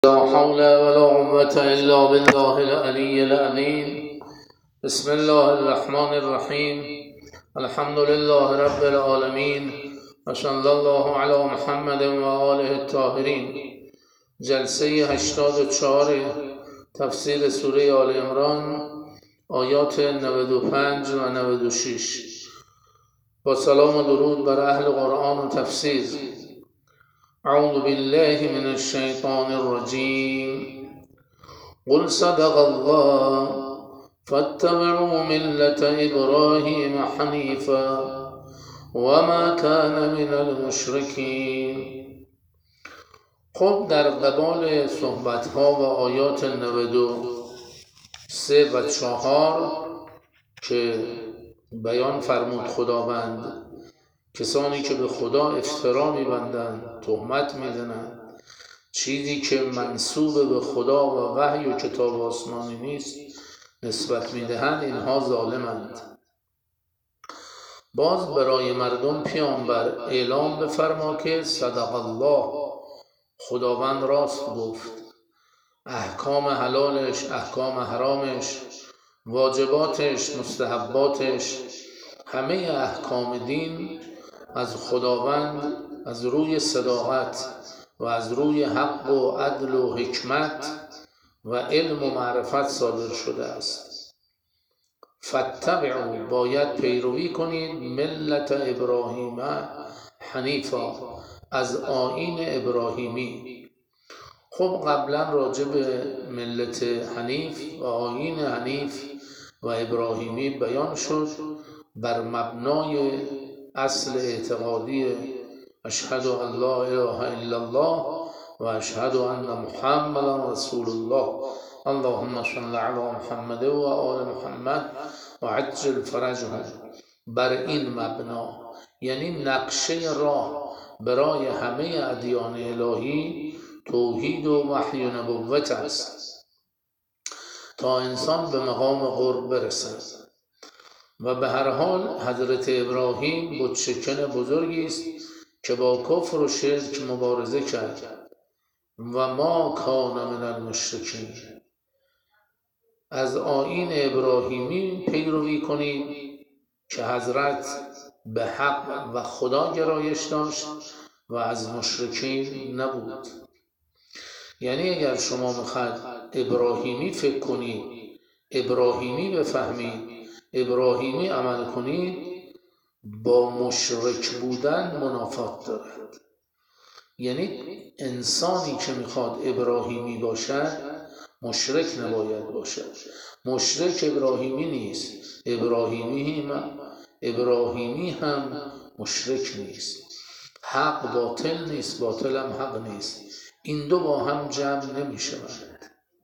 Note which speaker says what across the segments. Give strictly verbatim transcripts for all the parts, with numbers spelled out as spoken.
Speaker 1: لا حول ولا قوة إلا بالله العلي العظيم. بسم الله الرحمن الرحيم. الحمد لله رب العالمين وصلی الله علی محمد و آله الطاهرین. جلسه هشتاد و چهار تفسیر سوره آل عمران، آیات نود و پنج و نود و شش. با سلام و درود بر اهل قرآن و تفسیر. اعوذ بالله من الشیطان الرجیم. قل صدق الله فاتبعوا ملة ابراهیم حنیفا وما كان من المشرکین. خب در قبال صحبتها و آیات نود و سه و چهار که بیان فرمود خداوند کسانی که به خدا افترا می‌بندند، تهمت می‌زنند، چیزی که منسوب به خدا و وحی و کتاب آسمانی نیست نسبت می‌دهند، اینها ظالمند. باز برای مردم پیامبر اعلام بفرما که صدق الله، خداوند راست گفت. احکام حلالش، احکام حرامش، واجباتش، مستحباتش، همه احکام دین از خداوند از روی صداقت و از روی حق و عدل و حکمت و علم و معرفت صادر شده است. فاتبعوا، باید پیروی کنید، ملت ابراهیم حنیفا، از آیین ابراهیمی. خب قبلا راجع به ملت حنیف و آیین حنیف و ابراهیمی بیان شد بر مبنای اصل اعتقادی اشهد ان لا اله الا الله و اشهد ان محمدا رسول الله. اللهم صل علی محمد و آل محمد و عجل فرجهم. بر این مبنا، یعنی نقشه راه برای همه ادیان الهی، توحید و وحی و نبوت است تا انسان به مقام قرب برسد. و به هر حال حضرت ابراهیم بتشکن بزرگی است که با کفر و شرک مبارزه کرد و ما کان من المشرکین. از آیین ابراهیمی پیروی کنید که حضرت به حق و خدا گرایش داشت و از مشرکین نبود. یعنی اگر شما میخواید ابراهیمی فکر کنید، ابراهیمی بفهمید، ابراهیمی عمل کنید، با مشرک بودن منافات دارد. یعنی انسانی که میخواد ابراهیمی باشد مشرک نباید باشد. مشرک ابراهیمی نیست، ابراهیمی هم ابراهیمی هم مشرک نیست. حق باطل نیست، باطل هم حق نیست. این دو با هم جمع نمیشوند.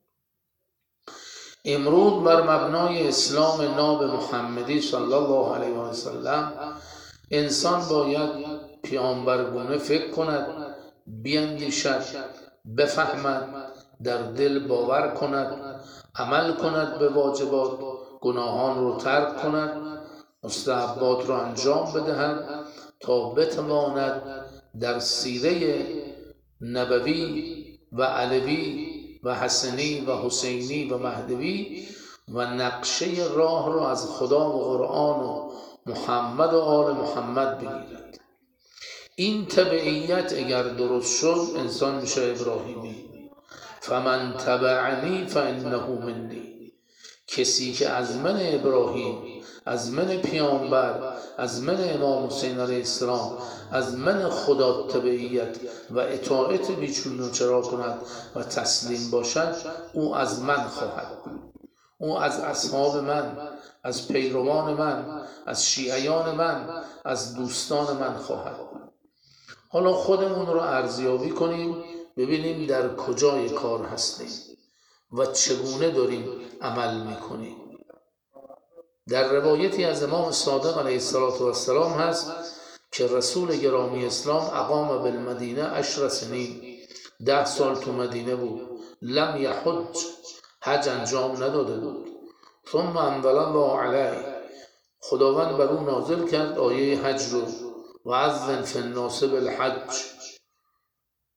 Speaker 1: امروز بر مبنای اسلام ناب محمدی صلی الله علیه و سلم انسان باید پیامبرگونه فکر کند، بیندیشد، بفهمد، در دل باور کند، عمل کند به واجبات، گناهان رو ترک کند، مستحبات رو انجام بدهد تا بتواند در سیره نبوی و علوی و حسنی و حسینی و مهدوی و نقشه راه رو از خدا و قرآن و محمد و آل محمد بگیرد. این تبعیت اگر درست شد انسان میشه ابراهیمی. فمن تبعنی فانه منی. کسی که از من ابراهیم، از من پیامبر، از من امام حسین علیه السلام، از من خدا تبعیت و اطاعت بیچون و چرا کند و تسلیم باشد، او از من خواهد بود. او از اصحاب من، از پیروان من، از شیعیان من، از دوستان من خواهد بود. حالا خودمون رو ارزیابی کنیم، ببینیم در کجای کار هستیم و چگونه داریم عمل میکنیم. در روایتی از امام صادق علیه السلام هست که رسول گرامی اسلام اقام بالمدینه عشر سنین، ده سال تو مدینه بود. لم یحج، حج انجام نداده بود. ثم انزل الله علیه، خداوند بر او نازل کرد آیه حج رو، و اذن فی الناس بالحج.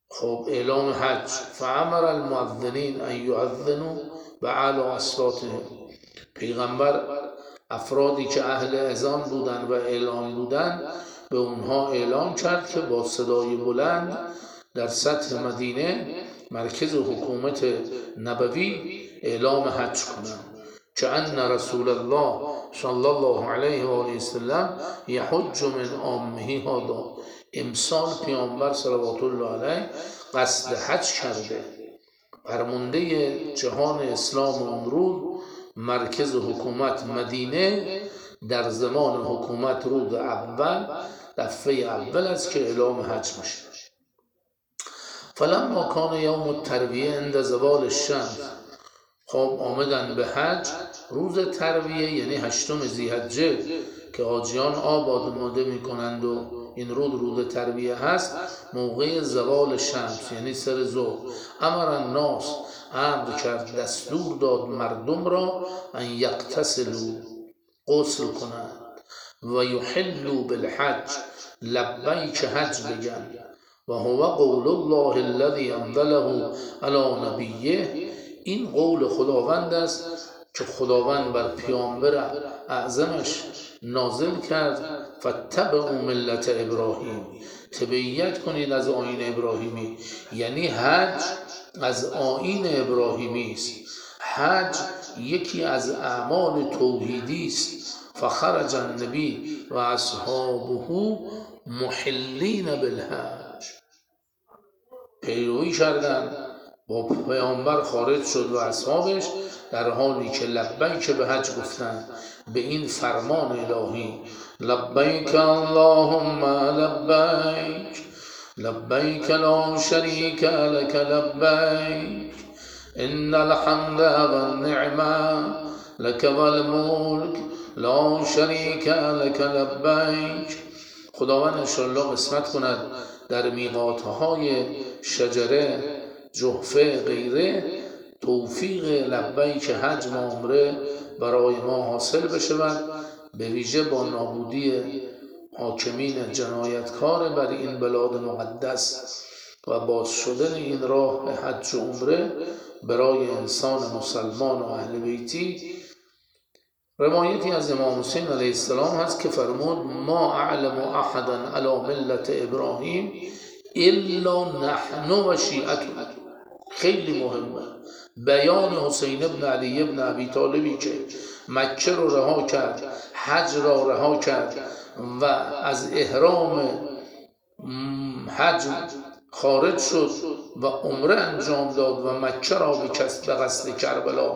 Speaker 1: خب اعلام حج، فامر المؤذنین ان یؤذنوا بعلی اصواتهم، پیغمبر افرادی که اهل اذان بودن و اعلام بودن به اونها اعلام کرد که با صدای بلند در سطح مدینه مرکز حکومت نبوی اعلام حج کنند که ان رسول الله صلی الله علیه و آله وسلم یحج من عامه هذا، امسال پیامبر صلوات الله علیه قصد حج کرده. فرمانده جهان اسلام امروز مرکز حکومت مدینه در زمان حکومت روز اول دفعه اول است که اعلام حج میشه. فلما کان یوم الترویه عند زوال الشمس، خب آمدن به حج روز ترویه یعنی هشتم ذی‌حجه که حاجیان آب آماده میکنند و این روز روز ترویه هست، موقع زوال شمس یعنی سر ظهر. امر الناس، امر کرد دستور داد مردم را ان یغتسلوا، غسل کنند، و یحلوا بالحج، لبیک حج بگن، و هو قول الله الذی انزله علی نبیه، این قول خداوند است که خداوند بر پیامبر اعظمش نازل کرد. فاتبعوا ملت ابراهیم، تبعیت کنید از آیین ابراهیمی، یعنی حج از آیین ابراهیمی است. حج یکی از اعمال توحیدی است. فخرج النبی و اصحابه محلین بالحج، پیروی کردند، با پیامبر خارج شد و اصحابش در حالی که لبیک به حج گفتند به این فرمان الهی: لبیک اللهم لبیک، لبیک لا شریک لک لبیک، ان الحمد والنعمة لک والملک لا شریک لک لبیک. خداوند انشاءالله قسمت کند در میقاتهای شجره، جحفه، غیره توفیق لبیک حج و عمره برای ما حاصل بشود، به ویژه با نابودی حاکمین جنایتکار بر این بلاد مقدس و باز شدن این راه حج و عمره برای انسان مسلمان و اهل بیتی. روایتی از امام حسین علیه السلام هست که فرمود: ما اعلم احدا علی ملت ابراهیم الا نحن و شیعتنا. خیلی مهمه بیان حسین ابن علی ابن ابی طالبی که مکه رو رها کرد، حج را رها کرد و از احرام حج خارج شد و عمره انجام داد و مکه را به قصد کربلا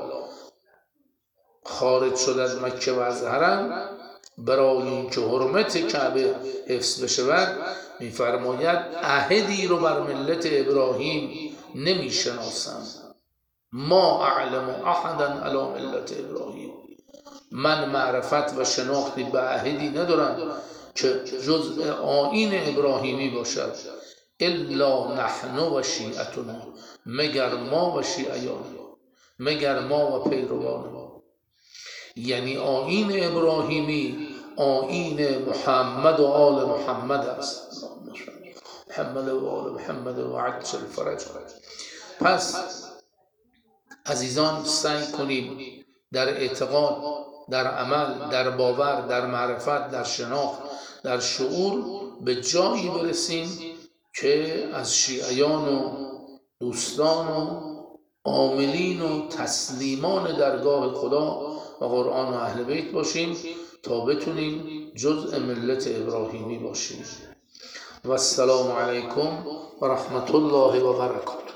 Speaker 1: خارج شد از مکه و از حرم برای اینکه حرمت کعبه حفظ بشود، میفرماید عهدی رو بر ملت ابراهیم نمیشناسم. ما اعلم احدا علی ملت ابراهیم، من معرفت و شناختی به عهدی ندارم که جزء آیین ابراهیمی باشد الا نحن و شیعتنا، مگر ما و شیعیان، مگر ما و پیروان ما. یعنی آیین ابراهیمی آیین محمد و آل محمد است. محمد و آل محمد و عجل فرج. پس عزیزان سعی کنیم در اعتقاد، در عمل، در باور، در معرفت، در شناخت، در شعور به جایی برسیم که از شیعیان و دوستان و عاملین و تسلیمان درگاه خدا و قرآن و اهل بیت باشیم تا بتونیم جزء ملت ابراهیمی باشیم. و السلام علیکم و رحمت الله و برکاته.